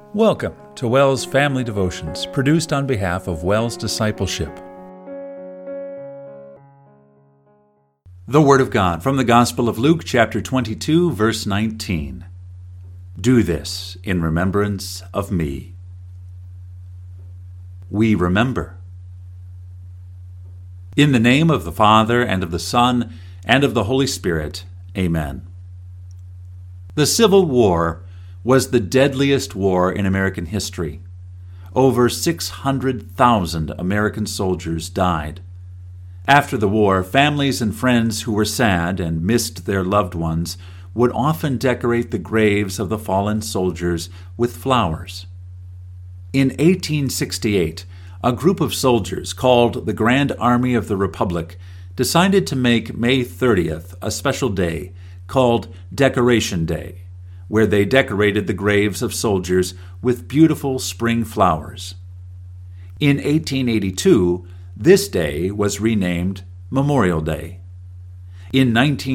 Welcome to WELS Family Devotions, produced on behalf of WELS Discipleship. The Word of God from the Gospel of Luke, chapter 22, verse 19. Do this in remembrance of me. We remember. In the name of the Father, and of the Son, and of the Holy Spirit. Amen. The Civil War was the deadliest war in American history. Over 600,000 American soldiers died. After the war, families and friends who were sad and missed their loved ones would often decorate the graves of the fallen soldiers with flowers. In 1868, a group of soldiers called the Grand Army of the Republic decided to make May 30th a special day called Decoration Day, where they decorated the graves of soldiers with beautiful spring flowers. In 1882, this day was renamed Memorial Day. In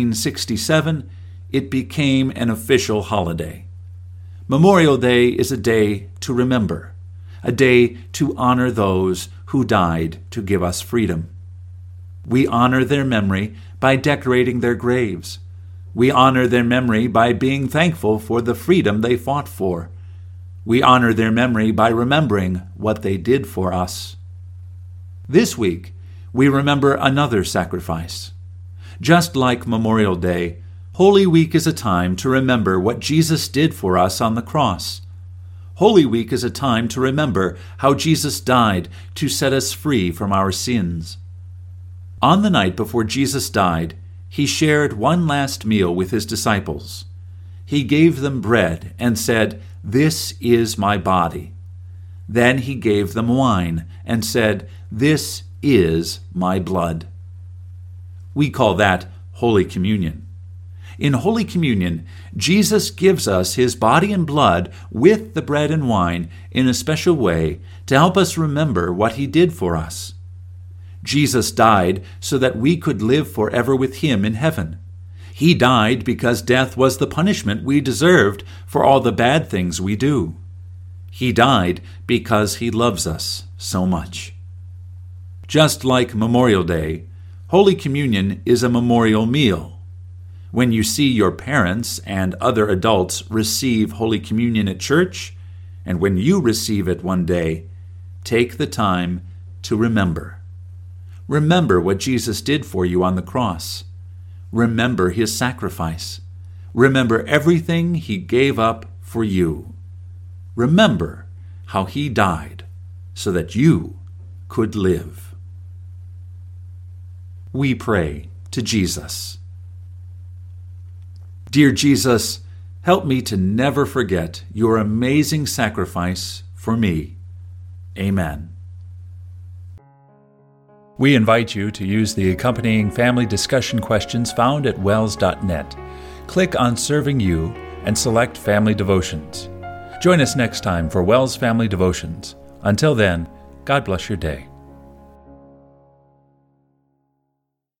1967, it became an official holiday. Memorial Day is a day to remember, a day to honor those who died to give us freedom. We honor their memory by decorating their graves. We honor their memory by being thankful for the freedom they fought for. We honor their memory by remembering what they did for us. This week, we remember another sacrifice. Just like Memorial Day, Holy Week is a time to remember what Jesus did for us on the cross. Holy Week is a time to remember how Jesus died to set us free from our sins. On the night before Jesus died, he shared one last meal with his disciples. He gave them bread and said, "This is my body." Then he gave them wine and said, "This is my blood." We call that Holy Communion. In Holy Communion, Jesus gives us his body and blood with the bread and wine in a special way to help us remember what he did for us. Jesus died so that we could live forever with him in heaven. He died because death was the punishment we deserved for all the bad things we do. He died because he loves us so much. Just like Memorial Day, Holy Communion is a memorial meal. When you see your parents and other adults receive Holy Communion at church, and when you receive it one day, take the time to remember. Remember what Jesus did for you on the cross. Remember his sacrifice. Remember everything he gave up for you. Remember how he died so that you could live. We pray to Jesus. Dear Jesus, help me to never forget your amazing sacrifice for me. Amen. We invite you to use the accompanying family discussion questions found at wels.net. Click on Serving You and select Family Devotions. Join us next time for WELS Family Devotions. Until then, God bless your day.